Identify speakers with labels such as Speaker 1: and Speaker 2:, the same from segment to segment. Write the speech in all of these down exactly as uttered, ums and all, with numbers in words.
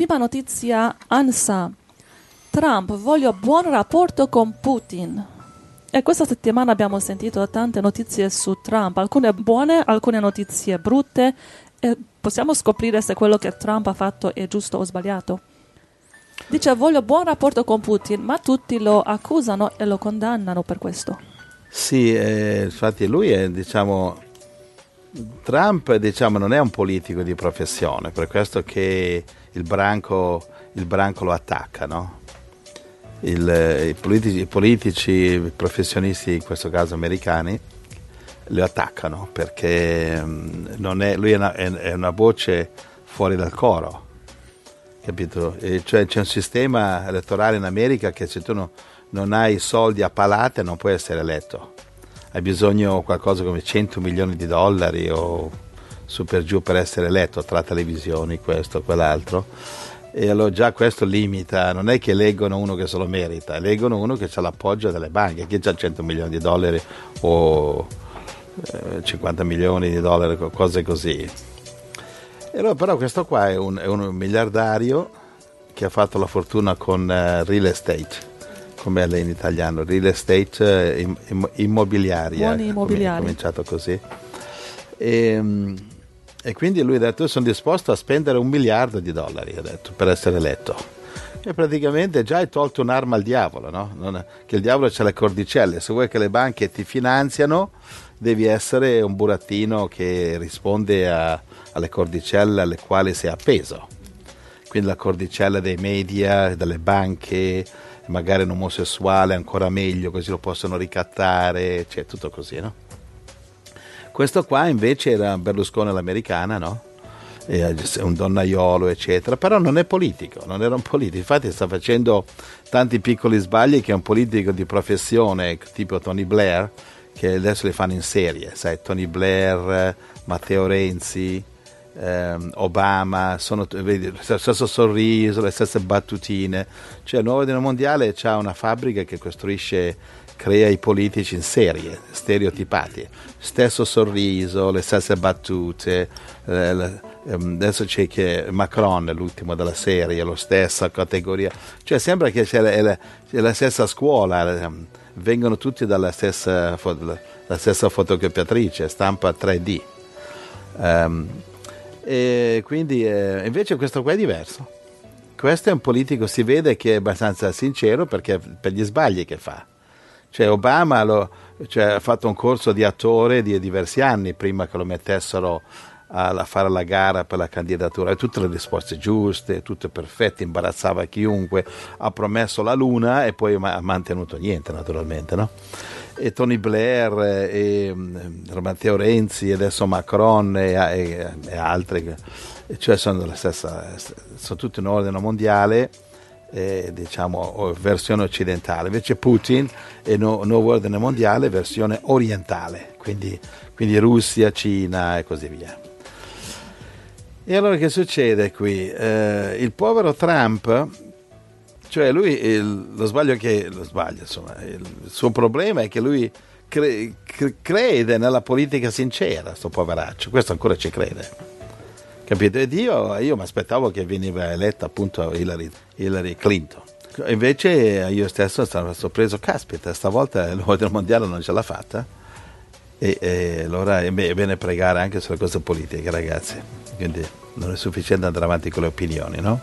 Speaker 1: prima notizia ANSA. Trump, voglio buon rapporto con Putin. E questa settimana abbiamo sentito tante notizie su Trump, alcune buone, alcune notizie brutte, e possiamo scoprire se quello che Trump ha fatto è giusto o sbagliato. Dice voglio buon rapporto con Putin, ma tutti lo accusano e lo condannano per questo.
Speaker 2: Sì, eh, infatti lui è, diciamo, Trump diciamo, non è un politico di professione, per questo che il branco, il branco lo attacca, no? Il, i, politici, I politici, i professionisti, in questo caso americani, lo attaccano perché non è, lui è una, è, è una voce fuori dal coro, capito? E cioè c'è un sistema elettorale in America che se tu no, non hai soldi a palate non puoi essere eletto, hai bisogno qualcosa come cento milioni di dollari o su per giù per essere eletto, tra televisioni, questo, quell'altro. E allora già questo limita, non è che eleggono uno che se lo merita, eleggono uno che ha l'appoggio delle banche, chi ha cento milioni di dollari o eh, cinquanta milioni di dollari, cose così. E allora, però questo qua è un, è un miliardario che ha fatto la fortuna con uh, real estate, come è in italiano, real estate uh, im, im, immobiliaria,
Speaker 1: buoni immobiliari.
Speaker 2: È cominciato così. E, E quindi lui ha detto io sono disposto a spendere un miliardo di dollari, ha detto, per essere eletto. E praticamente già hai tolto un'arma al diavolo, no? Non è, che il diavolo c'ha le cordicelle, se vuoi che le banche ti finanziano devi essere un burattino che risponde a, alle cordicelle alle quali sei appeso. Quindi la cordicella dei media, delle banche, magari un omosessuale ancora meglio, così lo possono ricattare, cioè tutto così, no? Questo qua invece era Berlusconi all'americana, no? E un donnaiolo, eccetera, però non è politico, non era un politico, infatti sta facendo tanti piccoli sbagli che è un politico di professione, tipo Tony Blair, che adesso li fanno in serie, sai, Tony Blair, Matteo Renzi, ehm, Obama, sono, vedi, lo stesso sorriso, le stesse battutine, cioè il nuovo ordine mondiale c'ha una fabbrica che costruisce, crea i politici in serie, stereotipati, stesso sorriso, le stesse battute, eh, le, adesso c'è che Macron è l'ultimo della serie, la stessa categoria, cioè sembra che c'è la, la, la stessa scuola, vengono tutti dalla stessa, la stessa fotocopiatrice, stampa tre D, um, e quindi eh, invece questo qua è diverso, questo è un politico, si vede che è abbastanza sincero perché per gli sbagli che fa. Cioè Obama lo, cioè, ha fatto un corso di attore di diversi anni prima che lo mettessero a, a fare la gara per la candidatura, ha tutte le risposte giuste, tutte perfette, imbarazzava chiunque, ha promesso la luna e poi ha mantenuto niente naturalmente, no? E Tony Blair e, e Matteo Renzi e adesso Macron e, e, e altri, cioè sono della stessa, sono tutti in ordine mondiale. Eh, diciamo versione occidentale, invece Putin è no, nuovo ordine mondiale versione orientale, quindi, quindi Russia, Cina e così via. E allora che succede qui? Eh, il povero Trump, cioè lui il, lo sbaglio che lo sbaglio insomma il, il suo problema è che lui cre, cre, crede nella politica sincera, sto poveraccio, questo ancora ci crede. Capito? Ed io, io mi aspettavo che veniva eletta appunto Hillary, Hillary Clinton. Invece io stesso sono sorpreso, caspita, stavolta l'ordine mondiale non ce l'ha fatta. E, e allora è bene pregare anche sulle cose politiche, ragazzi. Quindi non è sufficiente andare avanti con le opinioni, no?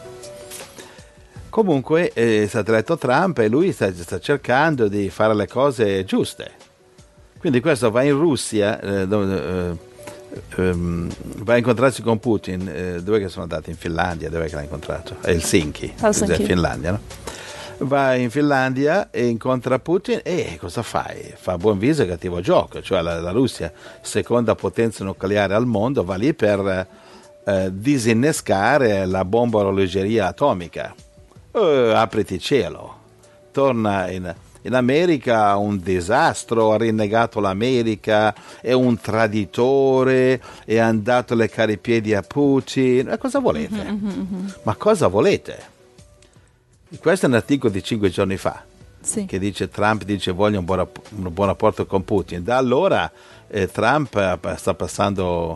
Speaker 2: Comunque è stato eletto Trump e lui sta, sta cercando di fare le cose giuste. Quindi questo va in Russia, eh, dove, eh, Um, va a incontrarsi con Putin, eh, dove che sono andati? In Finlandia, dove che l'ha incontrato? A Helsinki,
Speaker 1: Helsinki.
Speaker 2: Finlandia, no? Va in Finlandia e incontra Putin e cosa fai? Fa buon viso e cattivo gioco, cioè la, la Russia, seconda potenza nucleare al mondo, va lì per eh, disinnescare la bomba a orologeria atomica. Eh, apriti cielo, torna in... In America un disastro, ha rinnegato l'America, è un traditore, è andato a leccare i piedi a Putin. Ma cosa volete? Mm-hmm, mm-hmm. Ma cosa volete? Questo è un articolo di cinque giorni fa, sì. Che dice Trump dice voglio un buon, un buon rapporto con Putin. Da allora eh, Trump sta passando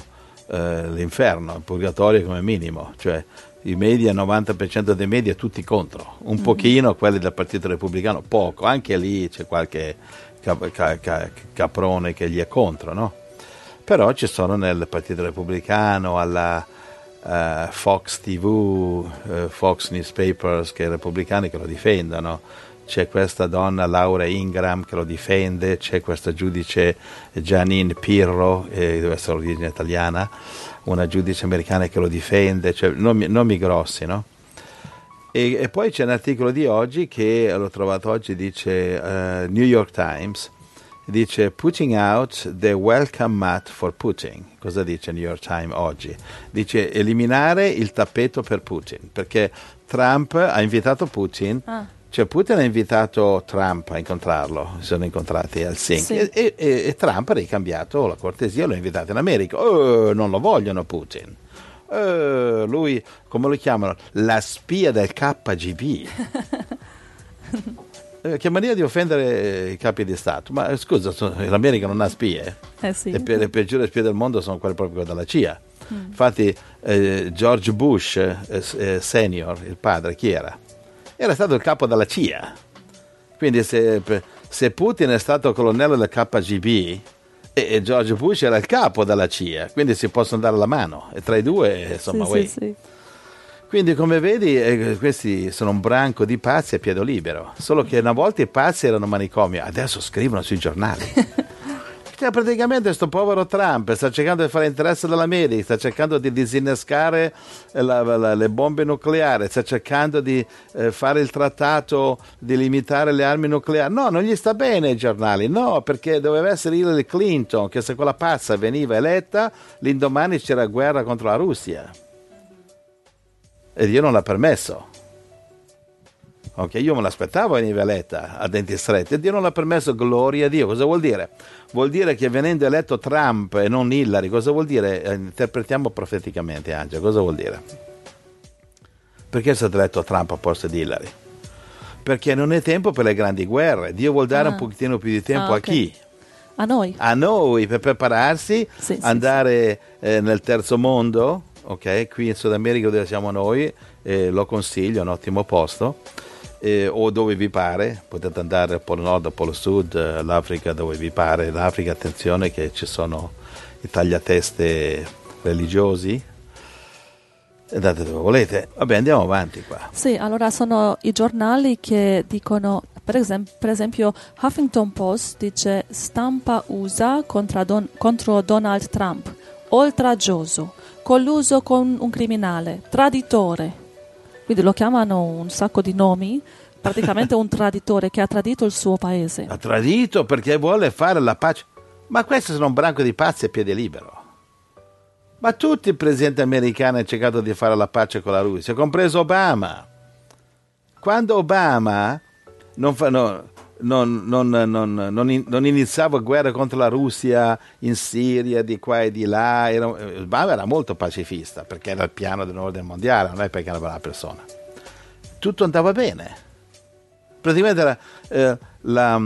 Speaker 2: eh, l'inferno, il purgatorio come minimo, cioè i media, il novanta per cento dei media tutti contro, un mm-hmm. pochino quelli del Partito Repubblicano, poco, anche lì c'è qualche cap- ca- ca- caprone che gli è contro, no? Però ci sono nel Partito Repubblicano, alla uh, Fox T V, uh, Fox Newspapers, che repubblicani che lo difendono, c'è questa donna Laura Ingraham che lo difende, c'è questa giudice Janine Pirro, eh, deve essere origine italiana, una giudice americana che lo difende, cioè nomi, nomi grossi, no? E, e poi c'è un articolo di oggi che l'ho trovato oggi, dice uh, New York Times, dice putting out the welcome mat for Putin. Cosa dice New York Times oggi? Dice eliminare il tappeto per Putin, perché Trump ha invitato Putin, ah. cioè Putin ha invitato Trump a incontrarlo, si sono incontrati a Helsinki, sì. e, e, e Trump ha ricambiato la cortesia, lo ha invitato in America. Oh, non lo vogliono Putin. Oh, lui, come lo chiamano? La spia del K G B. Che mania di offendere i capi di Stato. Ma scusa, l'America non ha spie.
Speaker 1: Eh sì.
Speaker 2: le, le peggiori spie del mondo sono quelle proprio della C I A. Mm. Infatti eh, George Bush eh, eh, senior, il padre, chi era? Era stato il capo della C I A. Quindi se, se Putin è stato colonnello del K G B e, e George Bush era il capo della C I A, quindi si possono dare la mano, e tra i due insomma
Speaker 1: sì, sì, sì.
Speaker 2: Quindi come vedi eh, questi sono un branco di pazzi a piede libero, solo che una volta i pazzi erano manicomio, adesso scrivono sui giornali. Cioè, praticamente sto povero Trump sta cercando di fare interesse dell'America, sta cercando di disinnescare la, la, le bombe nucleari, sta cercando di eh, fare il trattato di limitare le armi nucleari. No, non gli sta bene ai giornali, no, perché doveva essere Hillary Clinton, che se quella pazza veniva eletta, l'indomani c'era guerra contro la Russia. E Dio non l'ha permesso. Ok, io me l'aspettavo veniva eletta a denti stretti e Dio non l'ha permesso, gloria a Dio. Cosa vuol dire? Vuol dire che venendo eletto Trump e non Hillary, cosa vuol dire? Eh, interpretiamo profeticamente, Angela, cosa vuol dire? Perché è stato eletto Trump a posto di Hillary? Perché non è tempo per le grandi guerre, Dio vuol dare ah. un pochettino più di tempo ah, okay. a chi?
Speaker 1: A noi.
Speaker 2: A noi, per prepararsi, sì, andare sì, sì. Eh, nel terzo mondo, ok? Qui in Sud America dove siamo noi, eh, lo consiglio, è un ottimo posto. Eh, o dove vi pare, potete andare al Polo Nord, al Polo Sud, l'Africa dove vi pare. L'Africa, attenzione che ci sono i tagliateste religiosi, andate dove volete. Vabbè, andiamo avanti qua.
Speaker 1: Sì, allora sono i giornali che dicono, per esempio, per esempio Huffington Post dice stampa U S A contro, Don, contro Donald Trump, oltraggioso, colluso con un criminale, traditore. Quindi lo chiamano un sacco di nomi, praticamente un traditore che ha tradito il suo paese.
Speaker 2: Ha tradito perché vuole fare la pace. Ma questo sono un branco di pazzi a piede libero. Ma tutti i presidenti americani hanno cercato di fare la pace con la Russia, compreso Obama. Quando Obama non, fa, no, non, non, non, non, non iniziava guerra contro la Russia in Siria, di qua e di là, era, Obama era molto pacifista, perché era il piano dell'ordine mondiale, non è perché era una persona. Tutto andava bene. Praticamente la, eh, la,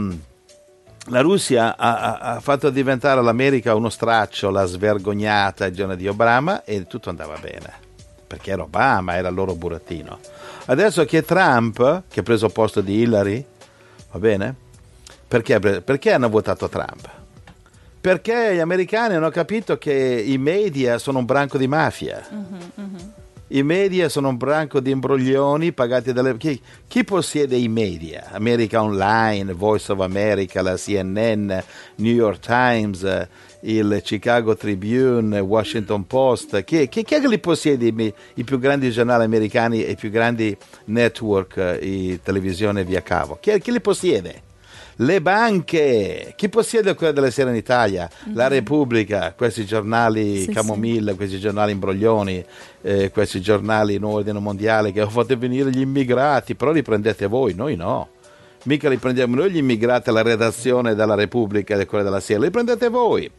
Speaker 2: la Russia ha, ha fatto diventare l'America uno straccio, la svergognata ai giorni di Obama, e tutto andava bene, perché era Obama, era il loro burattino. Adesso che Trump, che ha preso il posto di Hillary, va bene? Perché, perché hanno votato Trump? Perché gli americani hanno capito che i media sono un branco di mafia. Uh-huh, uh-huh. I media sono un branco di imbroglioni pagati dalle... Chi, chi possiede i media? America Online, Voice of America, la C N N, New York Times, il Chicago Tribune, Washington Post. Chi, chi, chi è che li possiede i, i più grandi giornali americani e i più grandi network, i televisione via cavo? Chi, chi li possiede? Le banche. Chi possiede quella della Sera in Italia? Mm-hmm. La Repubblica, questi giornali sì, Camomilla, sì. questi giornali imbroglioni, eh, questi giornali in ordine mondiale che fate venire gli immigrati, però li prendete voi, noi no. Mica li prendiamo noi gli immigrati alla redazione della Repubblica e quella della Sera, li prendete voi.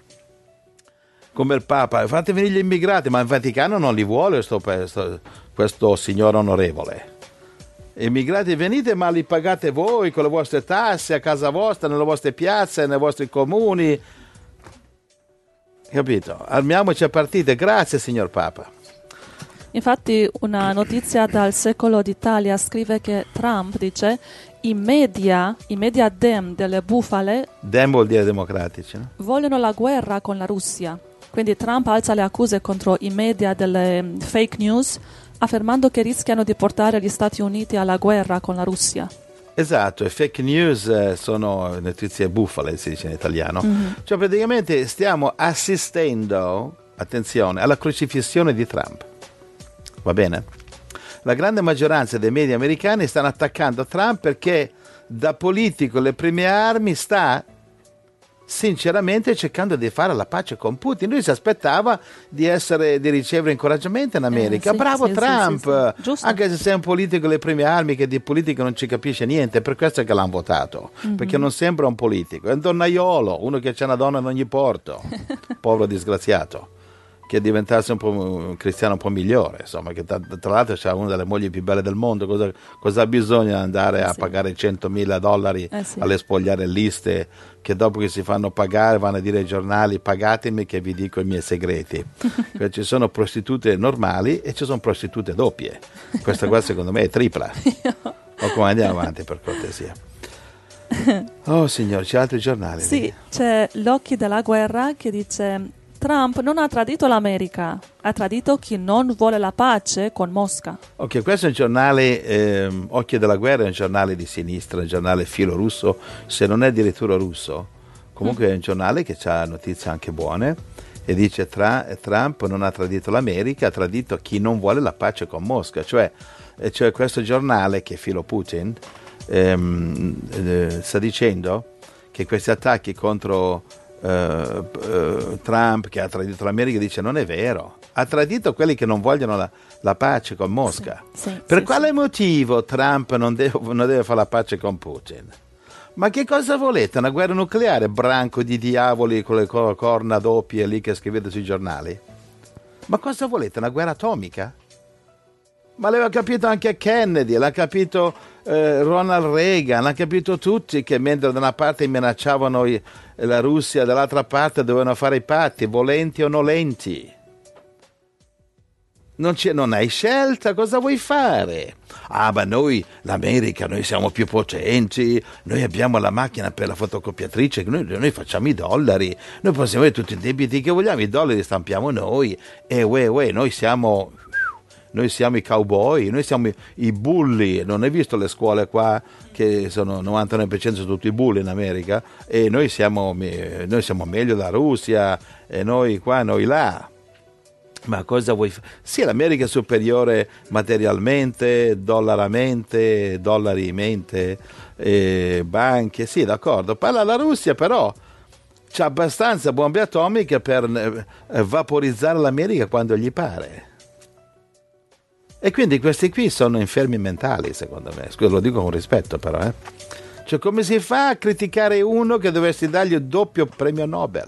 Speaker 2: Come il Papa, fate venire gli immigrati, ma il Vaticano non li vuole sto, questo, questo signor onorevole. Immigrati venite, ma li pagate voi con le vostre tasse a casa vostra, nelle vostre piazze, nei vostri comuni. capito? Armiamoci a partite, grazie signor Papa.
Speaker 1: Infatti una notizia dal Secolo d'Italia scrive che Trump dice i media, i media dem delle bufale
Speaker 2: Dem vuol dire democratici, no?
Speaker 1: vogliono la guerra con la Russia. Quindi Trump alza le accuse contro i media delle fake news, affermando che rischiano di portare gli Stati Uniti alla guerra con la Russia.
Speaker 2: Esatto, e fake news eh, sono notizie bufale, si dice in italiano. Mm-hmm. Cioè praticamente stiamo assistendo, attenzione, alla crocifissione di Trump. Va bene? La grande maggioranza dei media americani stanno attaccando Trump perché da politico le prime armi sta sinceramente cercando di fare la pace con Putin. Lui si aspettava di essere di ricevere incoraggiamento in America. Eh, sì, Bravo sì, Trump, sì, sì, anche se sei un politico le prime armi che di politica non ci capisce niente, per questo è che l'hanno votato, mm-hmm. perché non sembra un politico, è un donnaiolo, uno che c'è una donna in ogni porto, povero disgraziato, che diventasse un po' un cristiano un po' migliore, insomma, che tra, tra l'altro c'ha una delle mogli più belle del mondo, cosa, cosa bisogna andare a sì. pagare centomila dollari eh sì. alle spogliarelliste, che dopo che si fanno pagare vanno a dire ai giornali pagatemi che vi dico i miei segreti. Cioè, ci sono prostitute normali e ci sono prostitute doppie, questa qua secondo me è tripla. O come andiamo avanti per cortesia. Oh signor, c'è altri giornali?
Speaker 1: Sì, lì. C'è l'Occhi della Guerra che dice Trump non ha tradito l'America, ha tradito chi non vuole la pace con Mosca.
Speaker 2: Ok, questo è un giornale, eh, Occhi della Guerra è un giornale di sinistra, un giornale filo russo, se non è addirittura russo. Comunque mm. è un giornale che ha notizie anche buone e dice tra, Trump non ha tradito l'America, ha tradito chi non vuole la pace con Mosca. Cioè, cioè questo giornale che è filo Putin ehm, eh, sta dicendo che questi attacchi contro Uh, uh, Trump che ha tradito l'America dice non è vero, ha tradito quelli che non vogliono la, la pace con Mosca. Sì, sì, per sì, quale sì. motivo Trump non deve, non deve fare la pace con Putin? Ma che cosa volete? Una guerra nucleare? Branco di diavoli con le corna doppie lì che scrivete sui giornali? Ma cosa volete? Una guerra atomica? Ma l'aveva capito anche Kennedy, l'ha capito eh, Ronald Reagan, l'ha capito tutti che mentre da una parte minacciavano i, la Russia, dall'altra parte dovevano fare i patti, volenti o nolenti. Non, c'è, non hai scelta, cosa vuoi fare? Ah, ma noi, l'America, noi siamo più potenti, noi abbiamo la macchina per la fotocopiatrice, noi, noi facciamo i dollari, noi possiamo avere tutti i debiti che vogliamo, i dollari li stampiamo noi, e uè, uè, noi siamo... Noi siamo i cowboy, noi siamo i, i bulli, non hai visto le scuole qua che sono novantanove per cento sono tutti bulli in America e noi siamo, noi siamo meglio della Russia e noi qua, noi là. Ma cosa vuoi fare? Sì, l'America è superiore materialmente, dollaramente, dollarimente, eh, banche, sì d'accordo, parla la Russia però c'ha abbastanza bombe atomiche per eh, vaporizzare l'America quando gli pare. E quindi questi qui sono infermi mentali, secondo me. Scusa, lo dico con rispetto, però. Eh? Cioè, come si fa a criticare uno che dovresti dargli il doppio premio Nobel?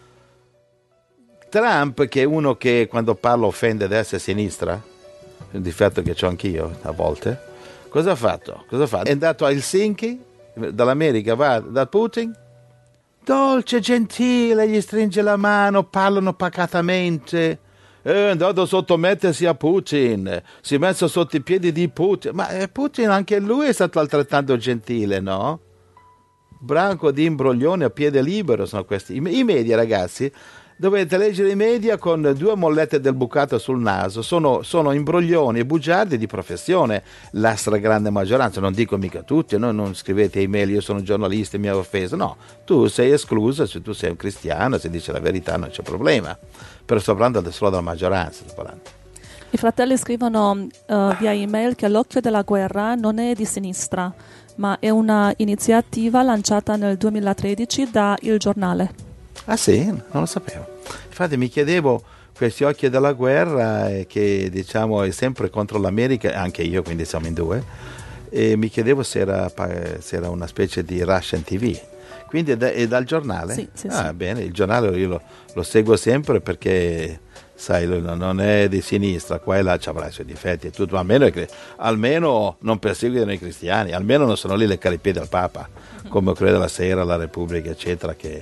Speaker 2: Trump, che è uno che quando parla offende destra e sinistra, un difetto che ho anch'io a volte, cosa ha fatto? Cosa ha fatto? È andato a Helsinki, dall'America va da Putin, dolce, gentile, gli stringe la mano, parlano pacatamente. È andato a sottomettersi a Putin, si è messo sotto i piedi di Putin, ma eh, Putin anche lui è stato altrettanto gentile, no? Branco di imbroglione a piede libero sono questi. I, i media, ragazzi, dovete leggere i media con due mollette del bucato sul naso, sono, sono imbroglioni e bugiardi di professione, la stragrande maggioranza, non dico mica tutti, no? Non scrivete email, io sono giornalista e mi ha offeso, no, tu sei escluso, se tu sei un cristiano, se dici la verità non c'è problema. Però sto parlando solo della maggioranza. Sto parlando.
Speaker 1: I fratelli scrivono uh, via email che l'Occhio della Guerra non è di sinistra, ma è una iniziativa lanciata nel duemilatredici da Il Giornale.
Speaker 2: Ah sì? Non lo sapevo. Infatti mi chiedevo, questi Occhi della Guerra, eh, che diciamo è sempre contro l'America, anche io, quindi siamo in due, e mi chiedevo se era, se era una specie di Russian T V. Quindi è, da, è dal giornale?
Speaker 1: Sì, sì,
Speaker 2: ah,
Speaker 1: sì.
Speaker 2: Bene, il giornale io lo, lo seguo sempre perché, sai, non è di sinistra, qua e là c'avrà i suoi difetti e tutto, almeno, almeno non perseguitano i cristiani, almeno non sono lì le caripiedi al Papa, come credo la Sera, la Repubblica, eccetera, che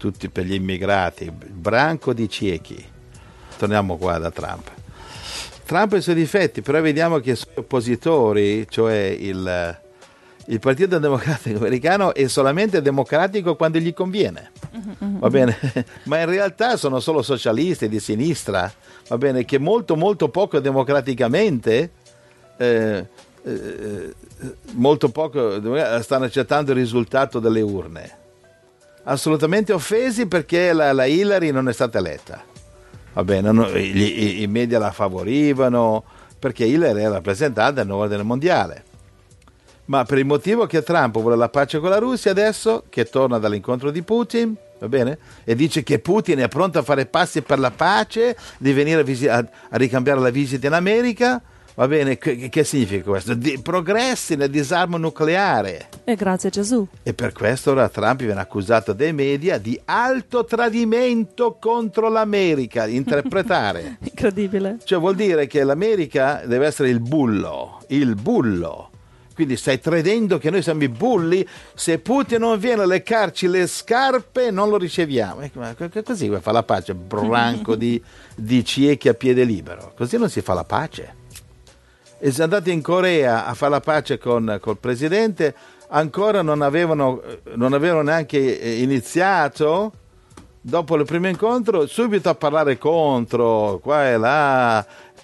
Speaker 2: tutti per gli immigrati, branco di ciechi. Torniamo qua da Trump. Trump ha i suoi difetti, però vediamo che i suoi oppositori, cioè il, il Partito Democratico americano, è solamente democratico quando gli conviene, va bene? Ma in realtà sono solo socialisti di sinistra, va bene? Che molto molto poco democraticamente, eh, eh, molto poco stanno accettando il risultato delle urne. Assolutamente offesi perché la, la Hillary non è stata eletta. Va bene, no, i, i media la favorivano perché Hillary è rappresentante del nuovo ordine mondiale. Ma per il motivo che Trump vuole la pace con la Russia adesso, che torna dall'incontro di Putin, va bene? E dice che Putin è pronto a fare passi per la pace, di venire a, visi- a, a ricambiare la visita in America, va bene? Che, che significa questo? Di, progressi nel disarmo nucleare.
Speaker 1: E grazie a Gesù.
Speaker 2: E per questo ora Trump viene accusato dai media di alto tradimento contro l'America. Interpretare.
Speaker 1: Incredibile.
Speaker 2: Cioè vuol dire che l'America deve essere il bullo, il bullo. Quindi stai tradendo che noi siamo i bulli, se Putin non viene a leccarci le scarpe non lo riceviamo. E così fa la pace, branco di, di ciechi a piede libero. Così non si fa la pace. E se andate in Corea a fare la pace con col presidente, ancora non avevano, non avevano neanche iniziato, dopo il primo incontro, subito a parlare contro, qua e là,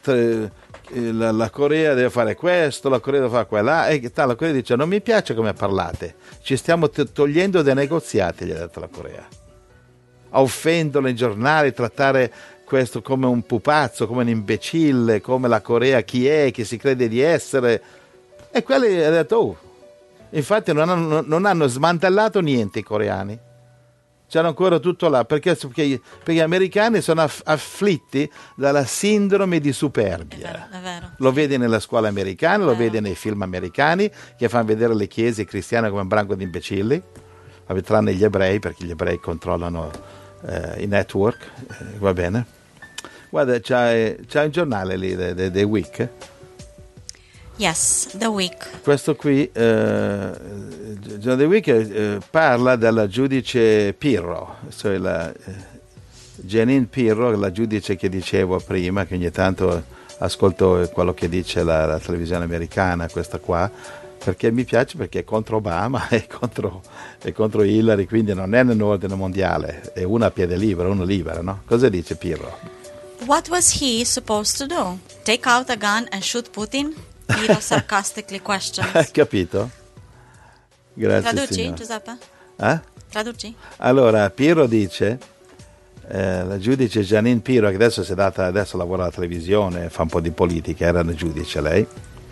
Speaker 2: la, la Corea deve fare questo, la Corea deve fare quella, e la Corea dice non mi piace come parlate, ci stiamo t- togliendo dai negoziati, gli ha detto la Corea. A offenderlo in giornali, trattare questo come un pupazzo, come un imbecille, come la Corea chi è, chi si crede di essere, e quelli hanno detto oh. Infatti non hanno, non hanno smantellato niente i coreani, c'hanno ancora tutto là, perché, perché, perché gli americani sono aff, afflitti dalla sindrome di superbia.
Speaker 3: È vero, è vero.
Speaker 2: Lo vedi nella scuola americana, lo vedi nei film americani che fanno vedere le chiese cristiane come un branco di imbecilli, tranne gli ebrei, perché gli ebrei controllano eh, i network, eh, va bene. Guarda, c'è, c'è un giornale lì, The, the, the Week.
Speaker 3: Yes, The Week.
Speaker 2: Questo qui, eh, The Week, eh, parla della giudice Pirro, cioè la, eh, Jeanine Pirro, la giudice che dicevo prima, che ogni tanto ascolto quello che dice la, la televisione americana, questa qua, perché mi piace, perché è contro Obama, è contro, è contro Hillary, quindi non è nel nuovo ordine mondiale, è una a piede libero, uno libera, no? Cosa dice Pirro?
Speaker 3: What was he supposed to do? Take out a gun and shoot Putin? Pirro sarcastically questions.
Speaker 2: Hai capito? Grazie,
Speaker 3: Traduci,
Speaker 2: signor.
Speaker 3: Giuseppe?
Speaker 2: Eh?
Speaker 3: Traduci?
Speaker 2: Allora, Pirro dice, eh, la giudice Jeanine Pirro, che adesso si è data, adesso lavora alla televisione, fa un po' di politica, era una giudice lei,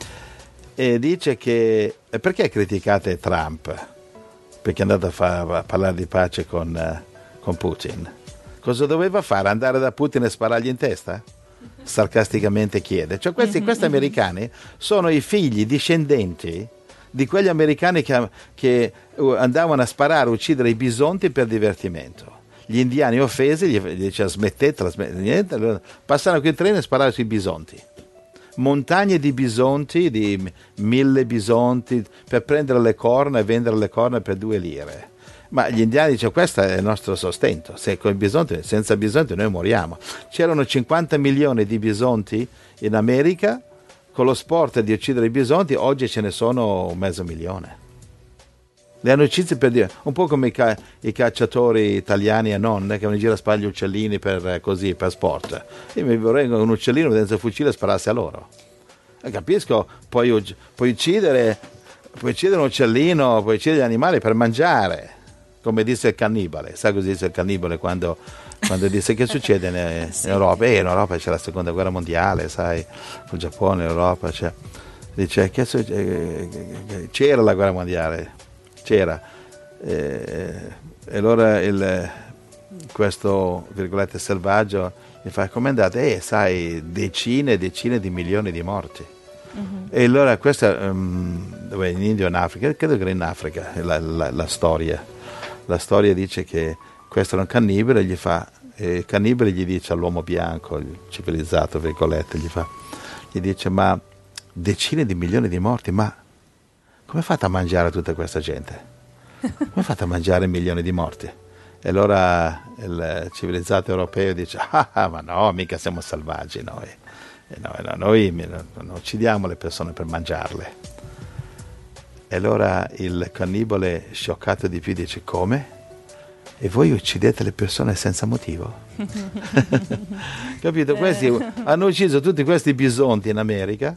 Speaker 2: e dice che, eh, perché criticate Trump? Perché è andato a, fa, a parlare di pace con, eh, con Putin. Cosa doveva fare? Andare da Putin e sparargli in testa? Sarcasticamente chiede. Cioè questi, mm-hmm. questi americani sono i figli discendenti di quegli americani che, che andavano a sparare, a uccidere i bisonti per divertimento. Gli indiani offesi gli, gli dicevano smettetela, smettetela, passano qui in treno e sparare sui bisonti. Montagne di bisonti, di mille bisonti, per prendere le corna e vendere le corna per due lire. Ma gli indiani dicono questo è il nostro sostento, se con i bisonti, senza bisonti noi moriamo. C'erano cinquanta milioni di bisonti in America, con lo sport di uccidere i bisonti oggi ce ne sono un mezzo milione. Li hanno uccisi per dire, un po' come i, ca- i cacciatori italiani e non, che vanno in giro a sparare gli uccellini per, così, per sport. Io mi vorrei un uccellino senza fucile spararsi a loro. E capisco, puoi, puoi, uccidere, puoi uccidere un uccellino, puoi uccidere gli animali per mangiare. Come disse il cannibale, sai cosa disse il cannibale quando, quando disse che succede in, in Europa? Eh, in Europa c'è la seconda guerra mondiale, sai, il Giappone, l'Europa, c'è. Dice che c'era la guerra mondiale, c'era. E, e allora il, questo virgolette selvaggio gli fa come andate? Eh, sai, decine e decine di milioni di morti. Uh-huh. E allora questa, um, dove in India o in Africa, credo che era in Africa, la, la, la storia. La storia dice che questo era un cannibale, gli fa, e il cannibale gli dice all'uomo bianco, il civilizzato, virgolette, gli fa, gli dice ma decine di milioni di morti, ma come fate a mangiare tutta questa gente? Come fate a mangiare milioni di morti? E allora il civilizzato europeo dice, ah, ma no, mica siamo selvaggi noi. E no, no, noi non uccidiamo le persone per mangiarle. E allora il cannibale, scioccato di più, dice, come? E voi uccidete le persone senza motivo? Capito? Questi hanno ucciso tutti questi bisonti in America,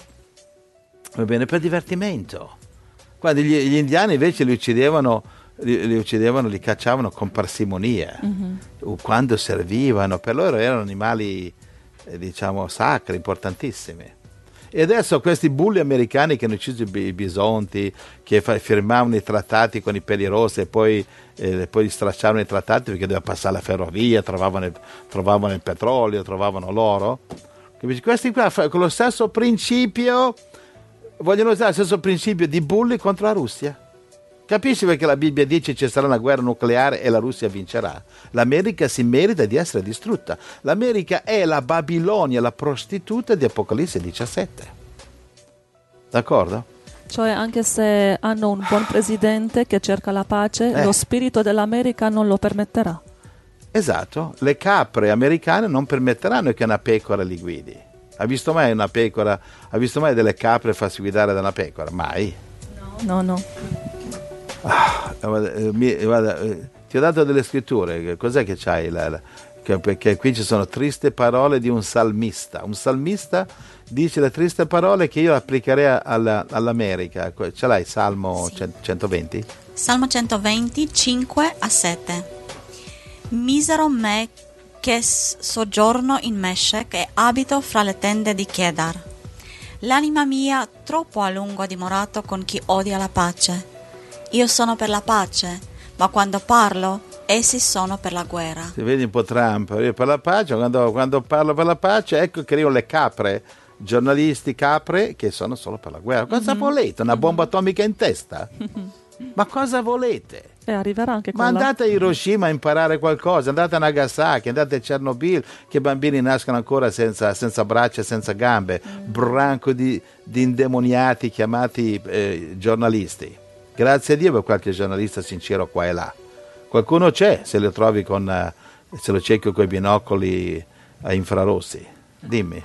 Speaker 2: va bene, per divertimento. Quando gli, gli indiani invece li uccidevano, li, li uccidevano, li cacciavano con parsimonia, mm-hmm. quando servivano, per loro erano animali, eh, diciamo, sacri, importantissimi. E adesso questi bulli americani che hanno ucciso i bisonti, che fa, firmavano i trattati con i peli rossi e poi, eh, poi stracciavano i trattati perché doveva passare la ferrovia, trovavano il, trovavano il petrolio, trovavano l'oro. Questi qua con lo stesso principio, vogliono usare lo stesso principio di bulli contro la Russia. Capisci perché la Bibbia dice ci sarà una guerra nucleare e la Russia vincerà? L'America si merita di essere distrutta. L'America è la Babilonia, la prostituta di Apocalisse diciassette. D'accordo?
Speaker 1: Cioè, anche se hanno un buon presidente che cerca la pace, eh. lo spirito dell'America non lo permetterà.
Speaker 2: Esatto. Le capre americane non permetteranno che una pecora li guidi. Ha visto mai una pecora? Ha visto mai delle capre farsi guidare da una pecora? Mai.
Speaker 1: No, no, no.
Speaker 2: Ah, mi, guarda, ti ho dato delle scritture, cos'è che c'hai? La, la, che, perché qui ci sono triste parole di un salmista. Un salmista dice le triste parole che io applicherei alla, all'America. Ce l'hai Salmo sì. centoventi?
Speaker 3: Salmo centoventi, cinque a sette. Misero me che soggiorno in Meshech e abito fra le tende di Kedar. L'anima mia troppo a lungo ha dimorato con chi odia la pace. Io sono per la pace, ma quando parlo, essi sono per la guerra.
Speaker 2: Si vedi un po' Trump, io per la pace, quando, quando parlo per la pace, ecco che io le capre, giornalisti capre, che sono solo per la guerra. Cosa mm-hmm. volete? Una bomba atomica in testa? Ma cosa volete?
Speaker 1: E arriverà anche
Speaker 2: Ma andate a Hiroshima a imparare qualcosa, andate a Nagasaki, andate a Chernobyl, che i bambini nascono ancora senza, senza braccia e senza gambe, mm. branco di, di indemoniati chiamati eh, giornalisti. Grazie a Dio per qualche giornalista sincero qua e là. Qualcuno c'è, se lo trovi con, uh, se lo cerchi con i binocoli a infrarossi. Dimmi.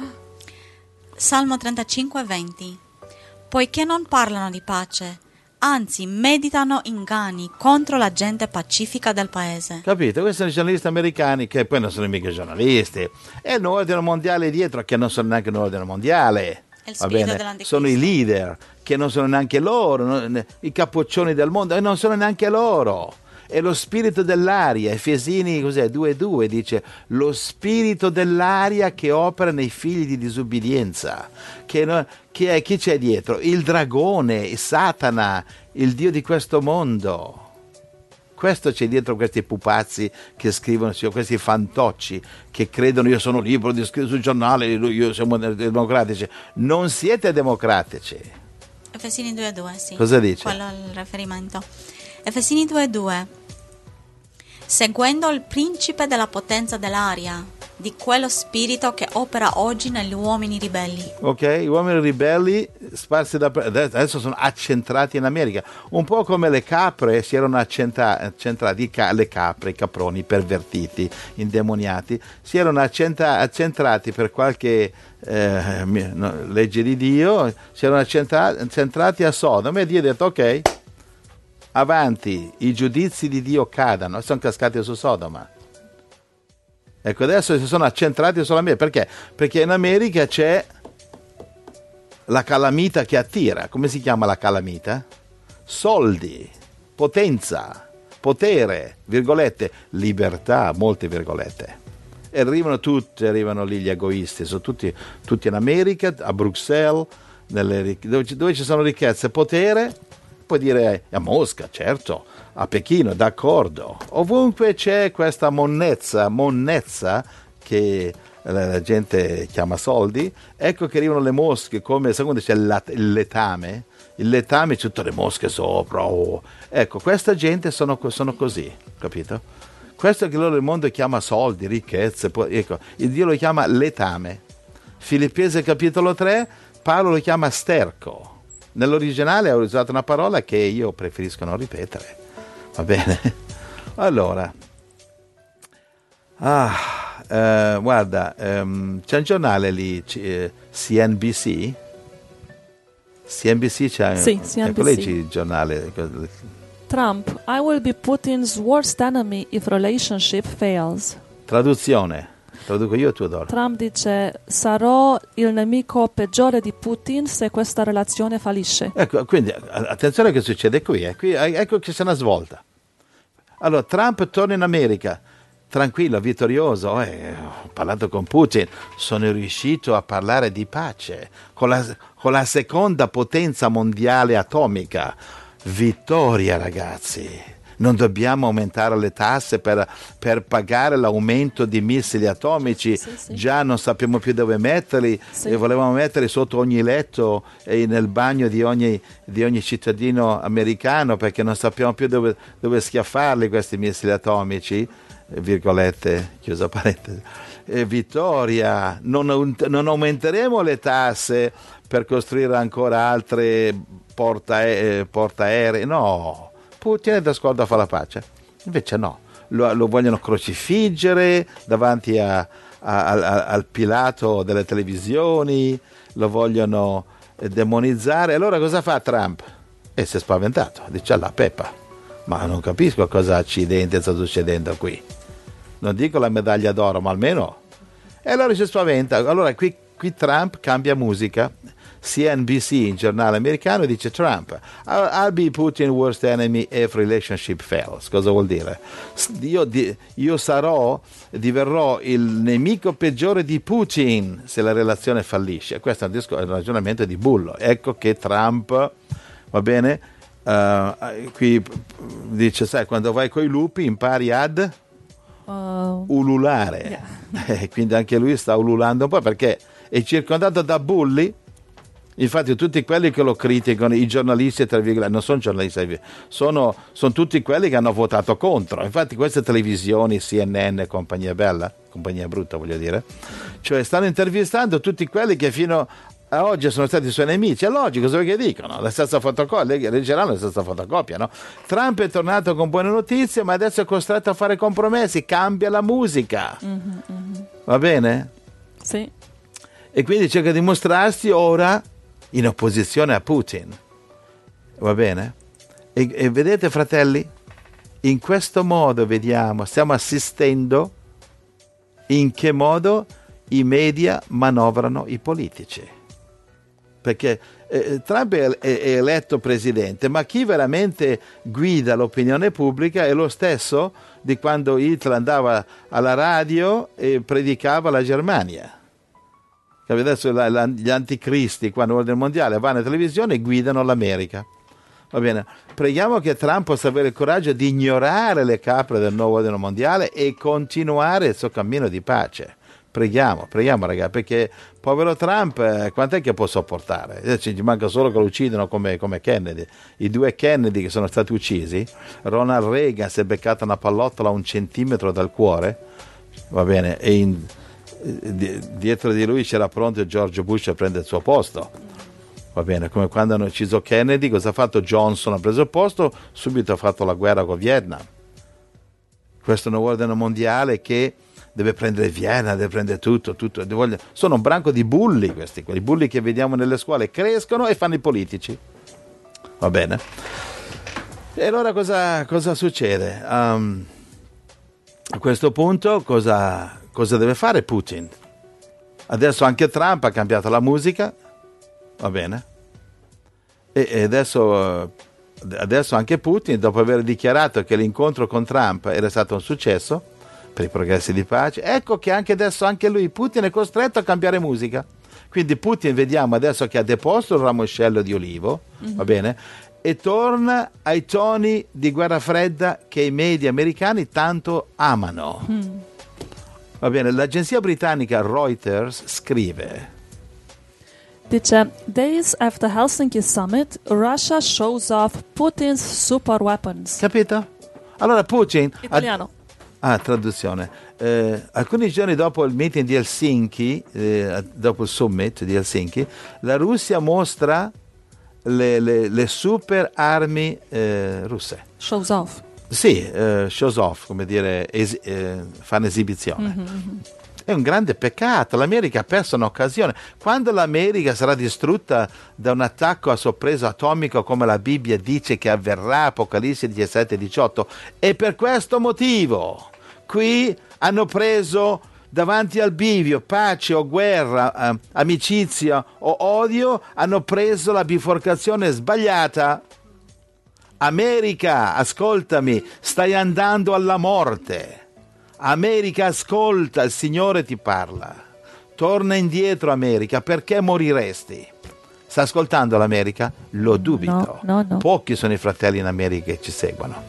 Speaker 3: Salmo trentacinque venti. Poiché non parlano di pace, anzi meditano inganni contro la gente pacifica del paese.
Speaker 2: Capito? Questi sono i giornalisti americani che poi non sono mica giornalisti. È il nuovo ordine mondiale dietro che non sono neanche il nuovo ordine mondiale. Va bene? Sono i leader che non sono neanche loro, i capoccioni del mondo e non sono neanche loro. È lo spirito dell'aria. Efesini cos'è? due due dice lo spirito dell'aria che opera nei figli di disubbidienza. Che, no, che è, chi c'è dietro? Il dragone, Satana, il dio di questo mondo. Questo c'è dietro questi pupazzi che scrivono, questi fantocci che credono io sono libero di scrivere sul giornale, io siamo democratici. Non siete democratici.
Speaker 3: Efesini due due, sì.
Speaker 2: Cosa dice?
Speaker 3: Quello è il riferimento. Efesini due due. Seguendo il principe della potenza dell'aria, di quello spirito che opera oggi negli uomini ribelli.
Speaker 2: Ok, gli uomini ribelli sparsi da adesso sono accentrati in America, un po' come le capre si erano accentrati, le capre, i caproni, i pervertiti, indemoniati, si erano accentra, accentrati per qualche eh, no, legge di Dio, si erano accentrati a Sodoma e Dio ha detto ok, avanti, i giudizi di Dio cadano, e sono cascati su Sodoma. Ecco, adesso si sono accentrati solamente perché? Perché in America c'è la calamita che attira. Come si chiama la calamita? Soldi, potenza, potere, virgolette, libertà, molte virgolette. E arrivano tutti, arrivano lì gli egoisti, sono tutti, tutti in America, a Bruxelles, nelle, dove, dove ci sono ricchezze, potere. Puoi dire a Mosca, certo, a Pechino, d'accordo. Ovunque c'è questa monnezza, monnezza che la gente chiama soldi, ecco che arrivano le mosche, come secondo c'è il, il letame, il letame c'è tutte le mosche sopra. Oh. Ecco, questa gente sono, sono così, capito? Questo che loro il mondo chiama soldi, ricchezze, ecco, il Dio lo chiama letame. Filippesi capitolo tre, Paolo lo chiama sterco. Nell'originale ho usato una parola che io preferisco non ripetere. Va bene? Allora, Ah, eh, guarda, ehm, c'è un giornale lì, c- eh, C N B C. C N B C c'è,
Speaker 1: Sì, C N B C.
Speaker 2: ecco, leggi il giornale.
Speaker 1: Trump, I will be Putin's worst enemy if relationship fails.
Speaker 2: Traduzione, traduco io, Tudor.
Speaker 1: Trump dice, sarò il nemico peggiore di Putin se questa relazione fallisce.
Speaker 2: Ecco, quindi attenzione a che succede qui, eh. Qui ecco che c'è una svolta. Allora, Trump torna in America, tranquillo, vittorioso, eh, ho parlato con Putin, sono riuscito a parlare di pace con la, con la seconda potenza mondiale atomica. Vittoria, ragazzi, non dobbiamo aumentare le tasse per, per pagare l'aumento di missili atomici,
Speaker 1: sì, sì.
Speaker 2: Già non sappiamo più dove metterli,
Speaker 1: sì.
Speaker 2: E volevamo metterli sotto ogni letto e nel bagno di ogni, di ogni cittadino americano, perché non sappiamo più dove, dove schiaffarli questi missili atomici, virgolette, chiusa parentesi. E vittoria, non, non aumenteremo le tasse per costruire ancora altre portaerei, portaerei. No, Putin è d'accordo a fare la pace, invece no, lo, lo vogliono crocifiggere davanti a, a, a, al Pilato delle televisioni, lo vogliono demonizzare. Allora cosa fa Trump? E si è spaventato, dice alla Peppa, ma non capisco cosa accidente sta succedendo qui, non dico la medaglia d'oro, ma almeno. E allora si spaventa. Allora qui, qui Trump cambia musica. C N B C, il giornale americano, dice Trump, I'll, I'll be Putin's worst enemy if relationship fails. Cosa vuol dire? Io, di, io sarò, diverrò il nemico peggiore di Putin se la relazione fallisce. Questo è un, discor- un ragionamento di bullo. Ecco che Trump, va bene, uh, qui dice, sai, quando vai coi lupi impari ad uh, ululare. Yeah. E quindi anche lui sta ululando un po' perché è circondato da bulli. Infatti tutti quelli che lo criticano, i giornalisti, tra virgolette, non sono giornalisti, sono, sono tutti quelli che hanno votato contro. Infatti queste televisioni, C N N, compagnia bella, compagnia brutta voglio dire, cioè stanno intervistando tutti quelli che fino a oggi sono stati suoi nemici. È logico, cosa che dicono? La stessa fotocopia, leggeranno la stessa fotocopia, no? Trump è tornato con buone notizie, ma adesso è costretto a fare compromessi, cambia la musica. Mm-hmm, mm-hmm. Va bene?
Speaker 1: Sì.
Speaker 2: E quindi cerca di mostrarsi ora in opposizione a Putin, va bene? E, e vedete, fratelli, in questo modo vediamo, stiamo assistendo in che modo i media manovrano i politici, perché eh, Trump è, è, è eletto presidente, ma chi veramente guida l'opinione pubblica è lo stesso di quando Hitler andava alla radio e predicava la Germania. Adesso la, la, gli anticristi qua nel mondiale vanno in televisione e guidano l'America. Va bene, preghiamo che Trump possa avere il coraggio di ignorare le capre del nuovo ordine mondiale e continuare il suo cammino di pace. Preghiamo, preghiamo ragazzi, perché povero Trump, eh, quant'è che può sopportare? Eh, ci manca solo che lo uccidano come, come Kennedy. I due Kennedy che sono stati uccisi, Ronald Reagan si è beccato una pallottola a un centimetro dal cuore, va bene, e in dietro di lui c'era pronto George Bush a prendere il suo posto, va bene, come quando hanno ucciso Kennedy, cosa ha fatto? Johnson ha preso il posto, subito ha fatto la guerra con Vietnam. Questo è un nuovo ordine mondiale che deve prendere Vienna, deve prendere tutto, tutto. Sono un branco di bulli questi, quei bulli che vediamo nelle scuole, crescono e fanno i politici, va bene. E allora cosa, cosa succede? Um, a questo punto cosa Cosa deve fare Putin? Adesso anche Trump ha cambiato la musica, va bene? E, e adesso, adesso anche Putin, dopo aver dichiarato che l'incontro con Trump era stato un successo per i progressi di pace, ecco che anche adesso anche lui, Putin, è costretto a cambiare musica. Quindi Putin vediamo adesso che ha deposto il ramoscello di olivo, mm-hmm. va bene? E torna ai toni di guerra fredda che i media americani tanto amano. Mm. Va bene, l'agenzia britannica Reuters scrive:
Speaker 1: dice, days after Helsinki summit, Russia shows off Putin's super weapons.
Speaker 2: Capito? Allora Putin...
Speaker 1: Italiano.
Speaker 2: Ah, ah traduzione. Eh, alcuni giorni dopo il meeting di Helsinki, eh, dopo il summit di Helsinki, la Russia mostra le, le, le super armi eh, russe.
Speaker 1: Shows off.
Speaker 2: sì, eh, shows off, come dire, es- eh, fa un'esibizione. Mm-hmm. È un grande peccato, l'America ha perso un'occasione. Quando l'America sarà distrutta da un attacco a sorpresa atomico, come la Bibbia dice che avverrà, Apocalisse diciassette diciotto, è per questo motivo. Qui hanno preso davanti al bivio, pace o guerra, eh, amicizia o odio, hanno preso la biforcazione sbagliata. America, ascoltami, stai andando alla morte. America, ascolta, il Signore ti parla. Torna indietro, America, perché moriresti? Sta ascoltando l'America? Lo dubito.
Speaker 1: No, no, no.
Speaker 2: Pochi sono i fratelli in America che ci seguono.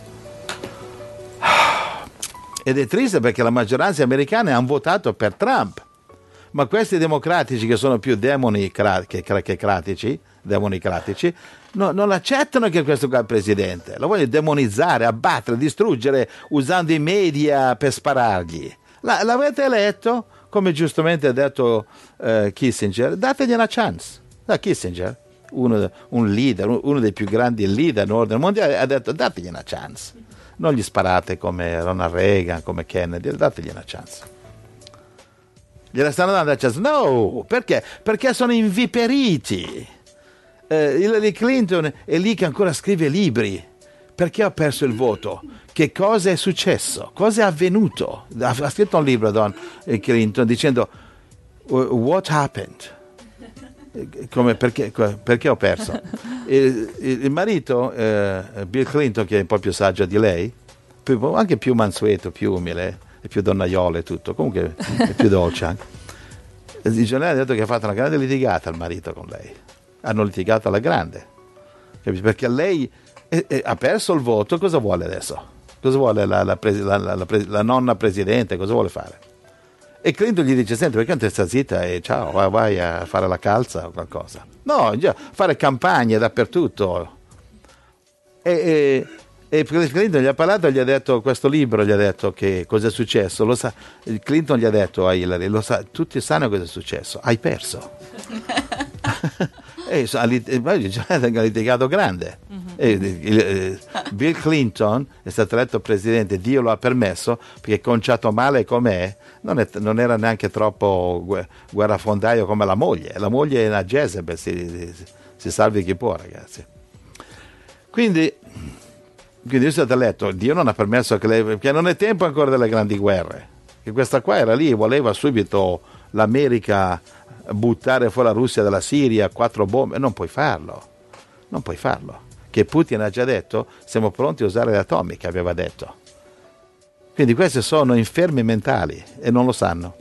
Speaker 2: Ed è triste perché la maggioranza americana hanno votato per Trump. Ma questi democratici, che sono più demoni cra- che, cra- che cratici, demonicratici, no, non accettano che questo qua è il presidente. Lo vogliono demonizzare, abbattere, distruggere usando i media per sparargli. La, l'avete eletto, come giustamente ha detto eh, Kissinger, dategli una chance. Da Kissinger, uno, un leader, uno dei più grandi leader nell'ordine mondiale, ha detto dategli una chance. Non gli sparate come Ronald Reagan, come Kennedy, dategli una chance. Gliela stanno dando la chance? No, perché? Perché sono inviperiti. Eh, Hillary Clinton è lì che ancora scrive libri. Perché ha perso il voto? Che cosa è successo? Cosa è avvenuto? Ha, ha scritto un libro, Don Clinton, dicendo What happened? Come, perché, perché ho perso? Il, il, il marito, eh, Bill Clinton, che è un po' più saggio di lei, più, anche più mansueto, più umile, è più donnaiolo e tutto, comunque è più dolce anche. Il giornale ha detto che ha fatto una grande litigata al marito con lei. Hanno litigato alla grande, perché lei è, è, ha perso il voto. Cosa vuole adesso? Cosa vuole la, la, la, la, la, la nonna presidente? Cosa vuole fare? E Clinton gli dice: senti, perché non ti sta zitta e ciao, vai, vai a fare la calza o qualcosa? No, già, fare campagne dappertutto. E, e, e Clinton gli ha parlato e gli ha detto: questo libro, gli ha detto che cosa è successo. Lo sa, Clinton gli ha detto a Hillary: lo sa, tutti sanno cosa è successo, hai perso. E ha litigato grande. Mm-hmm. E, il, eh, Bill Clinton è stato eletto presidente, Dio lo ha permesso, perché conciato male com'è non, è, non era neanche troppo guerrafondaio come la moglie. La moglie è una Jezebel, si, si, si salvi chi può, ragazzi. Quindi, quindi è stato eletto, Dio non ha permesso che lei, perché non è tempo ancora delle grandi guerre, che questa qua era lì, voleva subito l'America buttare fuori la Russia dalla Siria, quattro bombe, non puoi farlo, non puoi farlo. Che Putin ha già detto, siamo pronti a usare le atomiche, aveva detto. Quindi questi sono infermi mentali e non lo sanno.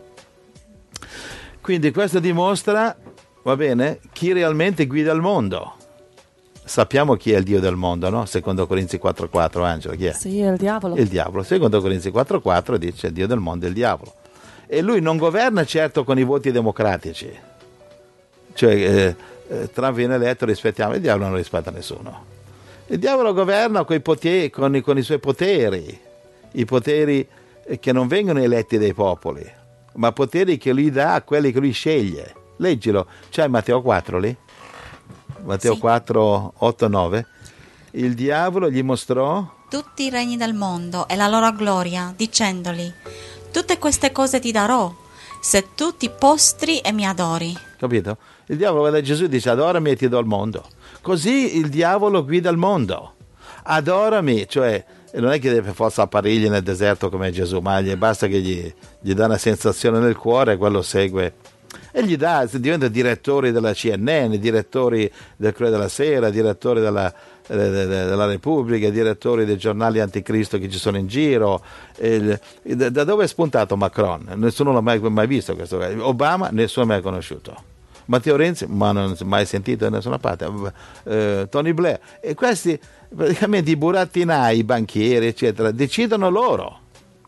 Speaker 2: Quindi questo dimostra, va bene, chi realmente guida il mondo. Sappiamo chi è il Dio del mondo, no? Secondo Corinzi quattro quattro, Angelo, chi è?
Speaker 1: Sì, è il diavolo.
Speaker 2: Il diavolo. Secondo Corinzi quattro quattro dice il Dio del mondo è il diavolo. E lui non governa certo con i voti democratici. Cioè, eh, eh, Trump viene eletto, rispettiamo, il diavolo non rispetta nessuno. Il diavolo governa coi poteri, con, i, con i suoi poteri, i poteri che non vengono eletti dai popoli, ma poteri che lui dà a quelli che lui sceglie. Leggilo, c'è Matteo quattro lì? Matteo sì. quattro, otto, nove. Il diavolo gli mostrò
Speaker 3: tutti i regni del mondo e la loro gloria, dicendogli: tutte queste cose ti darò, se tu ti postri e mi adori.
Speaker 2: Capito? Il diavolo va da Gesù e dice: adorami e ti do il mondo. Così il diavolo guida il mondo. Adorami, cioè non è che deve per forza apparirgli nel deserto come Gesù, ma gli basta che gli, gli dà una sensazione nel cuore e quello segue. E gli dà, diventa direttori della C N N, direttori del Corriere della Sera, direttori della, della Repubblica, direttori dei giornali anticristo che ci sono in giro. E, da dove è spuntato Macron? Nessuno l'ha mai, mai visto questo. Obama nessuno l'ha mai conosciuto. Matteo Renzi, ma non si è mai sentito da nessuna parte. Eh, Tony Blair. E questi praticamente i burattinai, i banchieri, eccetera, decidono loro.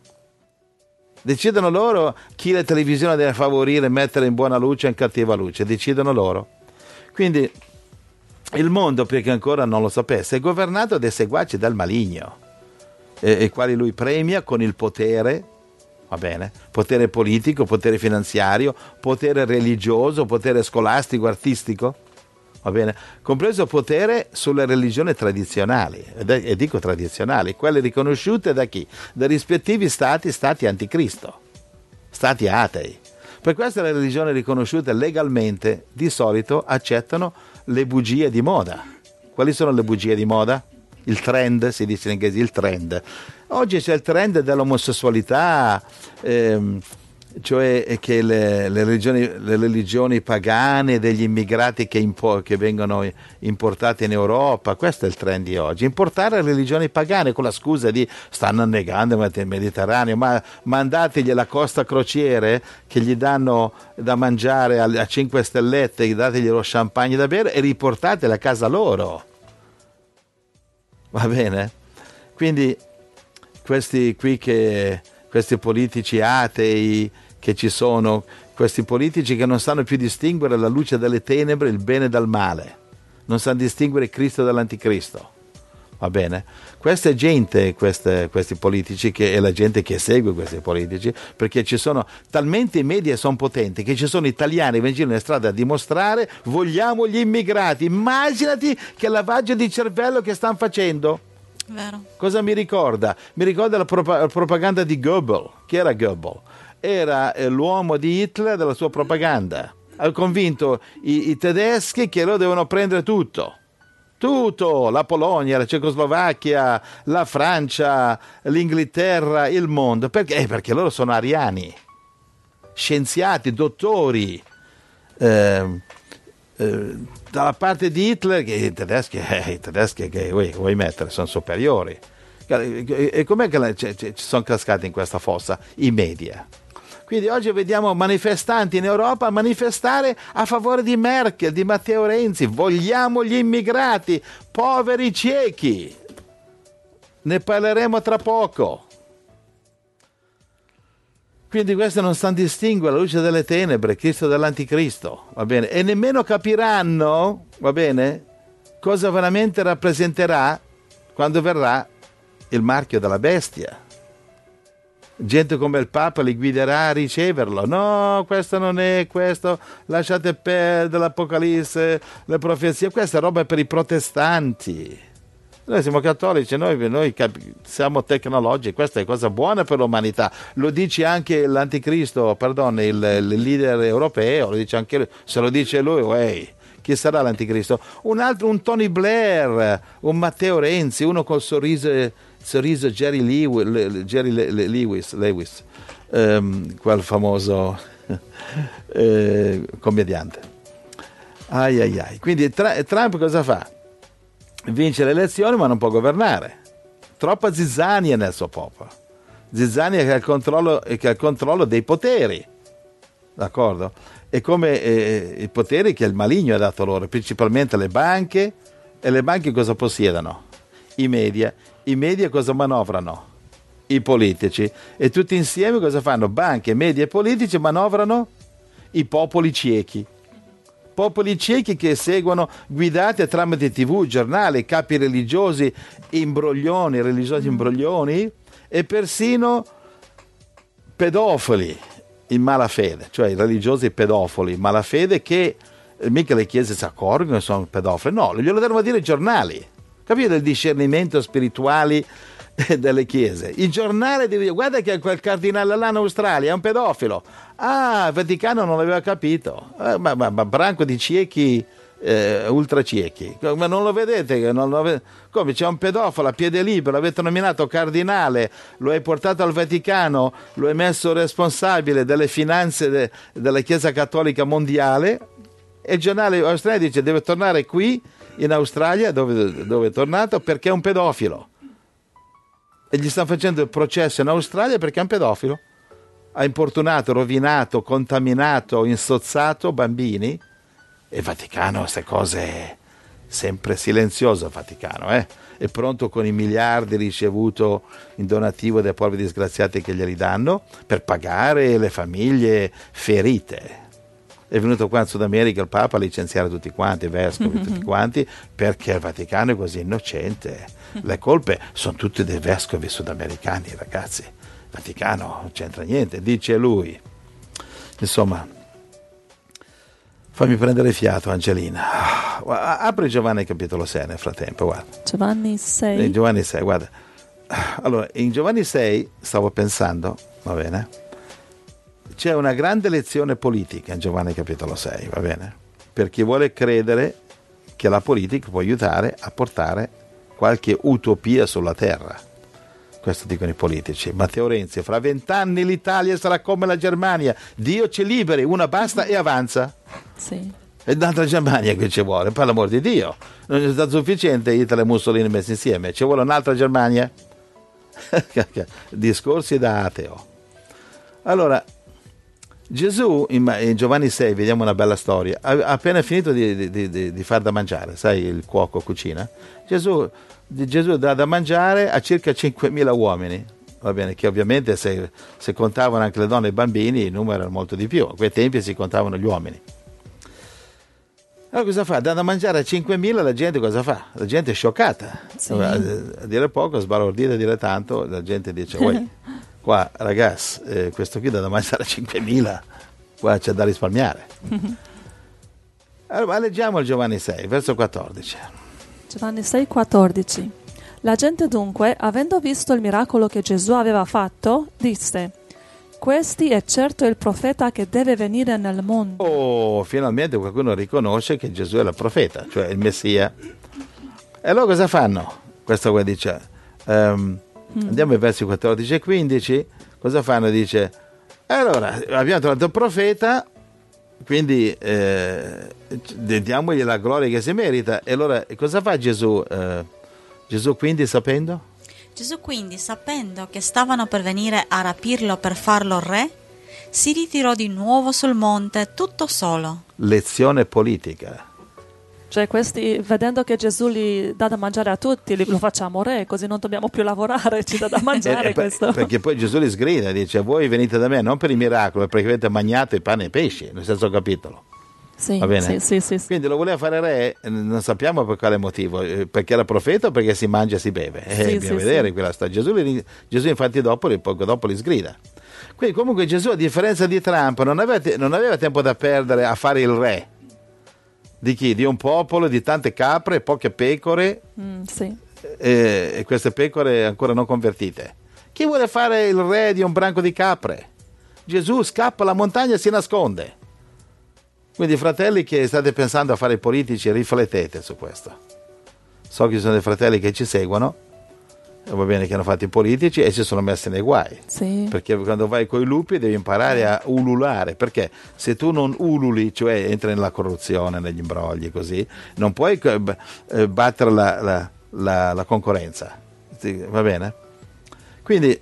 Speaker 2: Decidono loro chi la televisione deve favorire, mettere in buona luce e in cattiva luce. Decidono loro. Quindi il mondo, perché ancora non lo sapesse, è governato dai seguaci del maligno, e, e quali lui premia con il potere, va bene, potere politico, potere finanziario, potere religioso, potere scolastico, artistico. va bene? Compreso potere sulle religioni tradizionali, e dico tradizionali, quelle riconosciute da chi? Dai rispettivi stati, stati anticristo, stati atei. Per questo le religioni riconosciute legalmente di solito accettano le bugie di moda. Quali sono le bugie di moda? Il trend, si dice in inglese, il trend. Oggi c'è il trend dell'omosessualità, ehm, cioè che le, le, religioni, le religioni pagane degli immigrati che, impo- che vengono importati in Europa, questo è il trend di oggi, importare religioni pagane con la scusa di stanno annegando il Mediterraneo, ma mandategli la Costa Crociere che gli danno da mangiare a, a cinque stellette, dategli lo champagne da bere e riportateli a casa loro, va bene? Quindi questi qui che questi politici atei che ci sono, questi politici che non sanno più distinguere la luce dalle tenebre, il bene dal male, non sanno distinguere Cristo dall'anticristo, va bene? Questa gente, queste, questi politici, che è la gente che segue questi politici, perché ci sono talmente i media sono potenti che ci sono italiani che vanno nelle strade a dimostrare vogliamo gli immigrati. Immaginati che lavaggio di cervello che stanno facendo.
Speaker 3: Vero.
Speaker 2: Cosa mi ricorda? Mi ricorda la, prop- la propaganda di Goebbels. Chi era Goebbels? Era eh, l'uomo di Hitler della sua propaganda. Ha convinto i, i tedeschi che loro devono prendere tutto. Tutto, la Polonia, la Cecoslovacchia, la Francia, l'Inghilterra, il mondo. Perché? Eh, perché loro sono ariani, scienziati, dottori. Eh, eh, dalla parte di Hitler, che i tedeschi, eh, i tedeschi che vuoi, vuoi mettere sono superiori. E, e com'è che ci, ci sono cascati in questa fossa? I media. Quindi oggi vediamo manifestanti in Europa manifestare a favore di Merkel, di Matteo Renzi. Vogliamo gli immigrati, poveri ciechi. Ne parleremo tra poco. Quindi questi non stanno a distinguere la luce delle tenebre, Cristo dall'anticristo, va bene? E nemmeno capiranno, va bene, cosa veramente rappresenterà quando verrà il marchio della bestia. Gente come il Papa li guiderà a riceverlo. No, questo non è questo, lasciate perdere l'Apocalisse, le profezie, questa è roba per i protestanti. Noi siamo cattolici, noi, noi siamo tecnologici, questa è cosa buona per l'umanità. Lo dice anche l'anticristo, perdone, il, il leader europeo, lo dice anche lui. Se lo dice lui, wey, chi sarà l'anticristo? Un altro, un Tony Blair, un Matteo Renzi, uno col sorriso, sorriso Jerry Lewis, Jerry Lewis, Lewis um, quel famoso eh, commediante. Ai ai ai. Quindi Trump cosa fa? Vince le elezioni ma non può governare, troppa zizzania nel suo popolo, zizzania che ha il controllo, che ha il controllo dei poteri, d'accordo? E come eh, i poteri che il maligno ha dato loro, principalmente le banche. E le banche cosa possiedono? I media. I media cosa manovrano? I politici. E tutti insieme cosa fanno? Banche, media e politici manovrano i popoli ciechi. Popoli ciechi che seguono, guidati tramite tivù, giornali, capi religiosi imbroglioni, religiosi imbroglioni e persino pedofili in malafede, cioè i religiosi pedofili in malafede che eh, mica le chiese si accorgono che sono pedofili, no, glielo devono dire i giornali, capite il discernimento spirituale delle chiese. Il giornale deve dire guarda che quel cardinale là in Australia è un pedofilo. Ah, il Vaticano non l'aveva capito, eh, ma, ma, ma branco di ciechi, eh, ultra ciechi, ma non lo vedete? Non lo ved- come c'è un pedofilo a piede libero, l'avete nominato cardinale, lo hai portato al Vaticano, lo hai messo responsabile delle finanze de- della Chiesa Cattolica Mondiale e il giornale australiano dice deve tornare qui in Australia dove, dove è tornato perché è un pedofilo. E gli stanno facendo il processo in Australia perché è un pedofilo. Ha importunato, rovinato, contaminato, insozzato bambini. E il Vaticano, queste cose, sempre silenzioso il Vaticano, eh? È pronto con i miliardi ricevuto in donativo dai poveri disgraziati che glieli danno per pagare le famiglie ferite. È venuto qua in Sud America il Papa a licenziare tutti quanti, i vescovi, mm-hmm. tutti quanti, perché il Vaticano è così innocente. Le colpe sono tutte dei vescovi sudamericani, ragazzi. Il Vaticano non c'entra niente, dice lui. Insomma, fammi prendere fiato, Angelina. Apri Giovanni capitolo sei nel frattempo, guarda.
Speaker 1: Giovanni sei.
Speaker 2: In Giovanni sei, guarda. Allora, in Giovanni sei, stavo pensando, va bene, c'è una grande lezione politica in Giovanni capitolo sei, va bene? Per chi vuole credere che la politica può aiutare a portare qualche utopia sulla terra. Questo dicono i politici. Matteo Renzi: fra vent'anni l'Italia sarà come la Germania, Dio ci liberi, una basta e avanza.
Speaker 1: Sì.
Speaker 2: E d'altra Germania che ci vuole, per l'amor di Dio, non è stato sufficiente Italia e Mussolini messi insieme, ci vuole un'altra Germania? Discorsi da ateo. Allora, Gesù in, in Giovanni sei, vediamo una bella storia, ha appena finito di, di, di, di far da mangiare, sai, il cuoco cucina, Gesù, Gesù dà da mangiare a circa cinquemila uomini, va bene, che ovviamente se, se contavano anche le donne e i bambini il numero era molto di più, a quei tempi si contavano gli uomini. Allora cosa fa? Dà da mangiare a cinquemila, la gente cosa fa? La gente è scioccata, sì. a, a dire poco, sbalordita a dire tanto, la gente dice, uè, qua ragazzi, eh, questo qui dà da mangiare a cinquemila, qua c'è da risparmiare. Allora leggiamo il Giovanni sei, verso quattordici.
Speaker 1: Giovanni sei, quattordici. La gente dunque, avendo visto il miracolo che Gesù aveva fatto, disse: questi è certo il profeta che deve venire nel mondo.
Speaker 2: Oh, finalmente qualcuno riconosce che Gesù è il profeta, cioè il Messia. E allora cosa fanno? Questo qua dice, um, mm. andiamo ai versi quattordici e quindici, cosa fanno? Dice, allora abbiamo trovato il profeta, quindi eh, diamogli la gloria che si merita. E allora cosa fa Gesù? Eh, Gesù quindi sapendo?
Speaker 3: Gesù quindi, sapendo che stavano per venire a rapirlo per farlo re, si ritirò di nuovo sul monte tutto solo.
Speaker 2: Lezione politica.
Speaker 1: Cioè questi, vedendo che Gesù li dà da mangiare a tutti, li, lo facciamo re, così non dobbiamo più lavorare, ci dà da mangiare
Speaker 2: eh,
Speaker 1: questo.
Speaker 2: Perché poi Gesù li sgrida, dice, voi venite da me non per i miracoli, perché avete mangiato il pane e i pesci, nel sesto capitolo.
Speaker 1: Sì,
Speaker 2: Va bene?
Speaker 1: Sì, sì, sì, sì.
Speaker 2: Quindi lo voleva fare re, non sappiamo per quale motivo, perché era profeta o perché si mangia e si beve. Eh,
Speaker 1: sì,
Speaker 2: bisogna
Speaker 1: sì,
Speaker 2: vedere
Speaker 1: sì.
Speaker 2: quella storia. Gesù, li, Gesù infatti dopo, poco dopo li sgrida. Quindi comunque Gesù, a differenza di Trump, non aveva, non aveva tempo da perdere a fare il re. Di chi? Di un popolo, di tante capre, poche pecore,
Speaker 1: mm, sì.
Speaker 2: e, e queste pecore ancora non convertite. Chi vuole fare il re di un branco di capre? Gesù scappa alla montagna e si nasconde. Quindi fratelli che state pensando a fare i politici, riflettete su questo. So che ci sono dei fratelli che ci seguono, va bene, che hanno fatto i politici e si sono messi nei guai.
Speaker 1: Sì.
Speaker 2: Perché quando vai coi lupi devi imparare a ululare, perché se tu non ululi, cioè entri nella corruzione, negli imbrogli, così, non puoi battere la, la, la, la concorrenza. Va bene? Quindi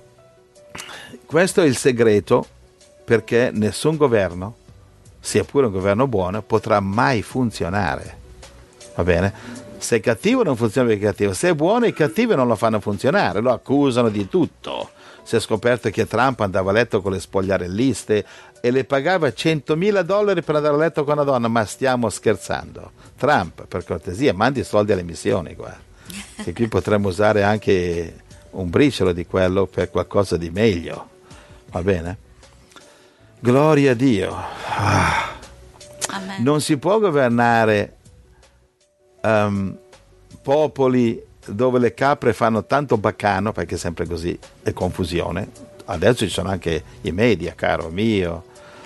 Speaker 2: questo è il segreto perché nessun governo, sia pure un governo buono, potrà mai funzionare. Va bene? Se è cattivo non funziona perché è cattivo, se è buono i cattivi non lo fanno funzionare, lo accusano di tutto. Si è scoperto che Trump andava a letto con le spogliarelliste e le pagava centomila dollari per andare a letto con una donna, ma stiamo scherzando. Trump, per cortesia, mandi i soldi alle missioni qua, che qui potremmo usare anche un briciolo di quello per qualcosa di meglio. Va bene? Gloria a Dio. Ah.
Speaker 3: Amen.
Speaker 2: Non si può governare um, popoli dove le capre fanno tanto baccano, perché è sempre così, è confusione. Adesso ci sono anche i media, caro mio.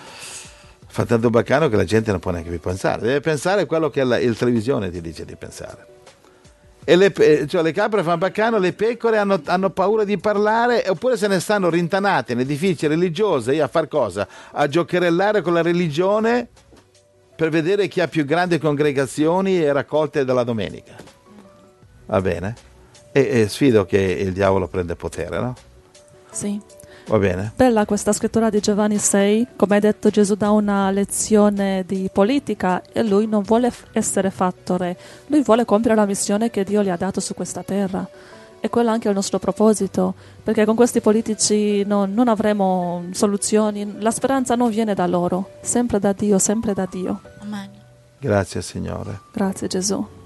Speaker 2: Fa tanto baccano che la gente non può neanche più pensare. Deve pensare quello che la, il televisione ti dice di pensare. E le, cioè le capre fanno baccano, le pecore hanno, hanno paura di parlare, oppure se ne stanno rintanate in edifici religiosi a far cosa? A giocherellare con la religione per vedere chi ha più grandi congregazioni e raccolte della domenica. Va bene? E, e sfido che il diavolo prenda potere, no?
Speaker 1: Sì.
Speaker 2: Va bene?
Speaker 1: Bella questa scrittura di Giovanni sei, come hai detto Gesù dà una lezione di politica e lui non vuole essere fatto re, lui vuole compiere la missione che Dio gli ha dato su questa terra e quello anche è il nostro proposito, perché con questi politici non, non avremo soluzioni, la speranza non viene da loro, sempre da Dio, sempre da Dio.
Speaker 3: Amen.
Speaker 2: Grazie Signore.
Speaker 1: Grazie Gesù.